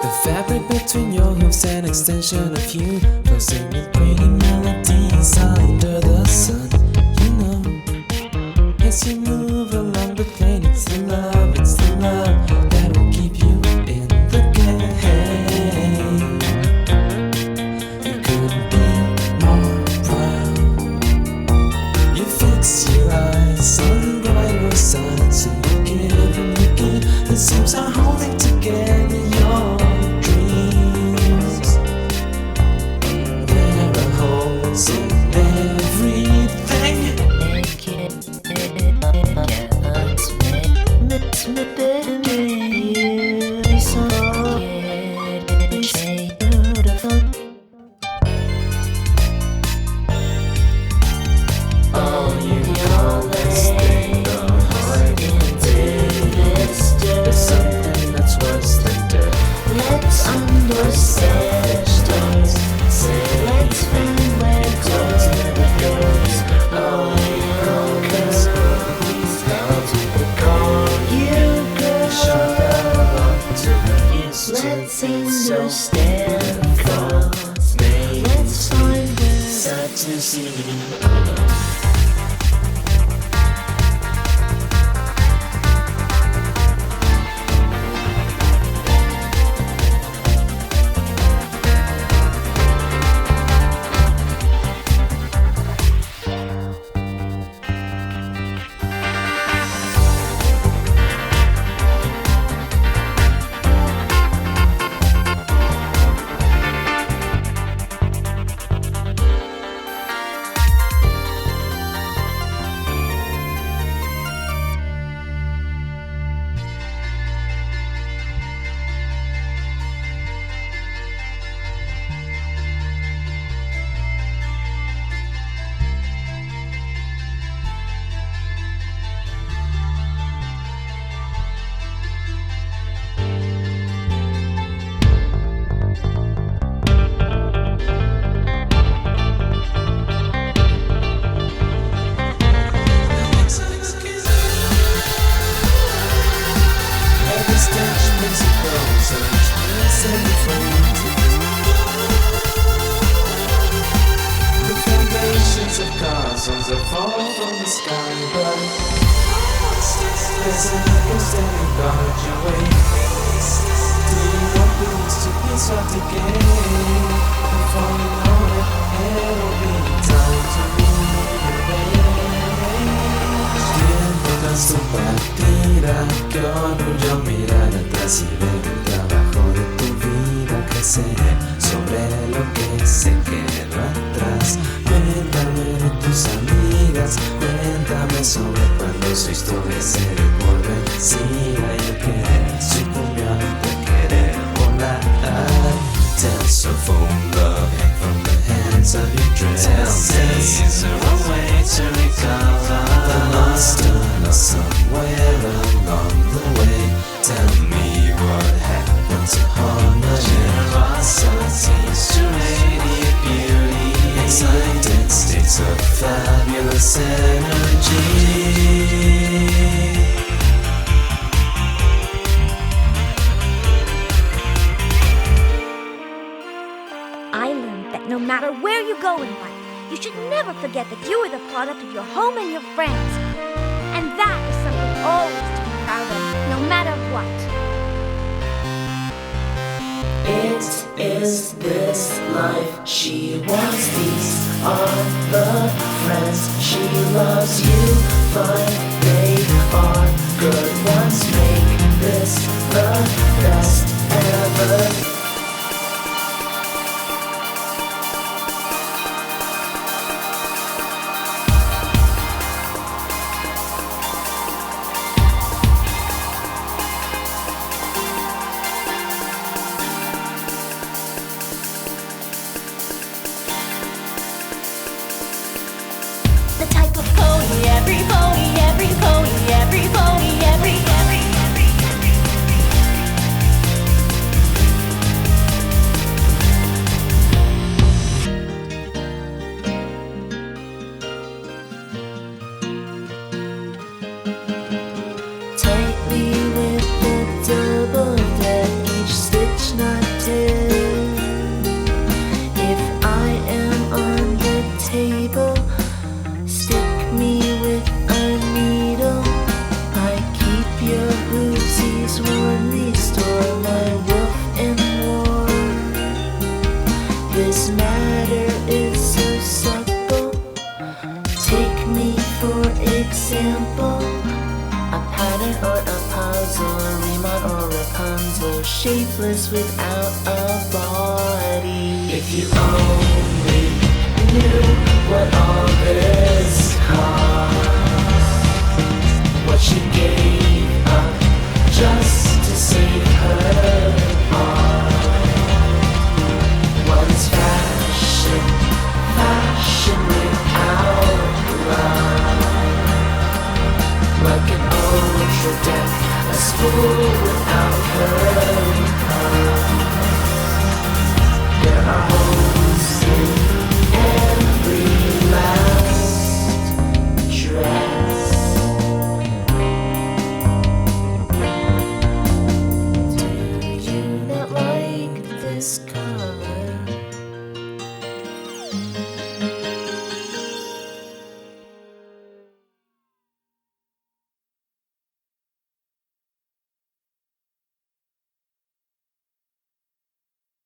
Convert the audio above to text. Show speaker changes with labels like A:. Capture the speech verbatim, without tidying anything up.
A: The fabric between your hooves, an extension of you, closing with pretty melodies under the sun. You know, as you move along the plane, it's the love, it's the love that will keep you in the game. You couldn't be more proud. You fix your eyes on brighter side, so you give and you give. The seams are holding together your dreams. There are holes in everything. Oh, you know this thing, the heart into this. There's something that's worse than death.
B: Let's understand. Let's find where it goes. Oh, you know this thing.
A: Down to the core,
B: You
A: shut
B: go.
A: up to the east.
B: Let's understand. Cause let's find where
A: Sad to see. Every stage brings you closer, set you free. The foundations of castles that fall from the sky, but there's an echo standing guard your way. Do you want the roots to be swept again? Before you know it, it'll be time to rearrange. Tiempo tan compartida que orgullo mirar atrás y ver el trabajo de tu vida crecer sobre lo que se quedó atrás. Cuéntame de tus amigas, cuéntame sobre cuando su historia se recuerda. Siga y el querer sucumbió ante querer volar. Tales of old love hang from the hands of your dress. Tell me, is there a way to recover the lost and lost somewhere along the way? Tell me what happened to harmony, generosity, radiant beauty, excited states of fabulous energy.
C: I learned that no matter where you go in life, you should never forget that you are the product of your home and your friends. And that is something always to be proud of, no matter what.
B: It is this life she wants. These are the friends she loves. You find they are good ones. Make this the best ever. knight or a puzzle, Riemann or Rapunzel, shapeless without a body. If you only knew what all this cost, what she gave up just to save her art. What is fashion? Fashion without love. Like an ultra deck, a spool without her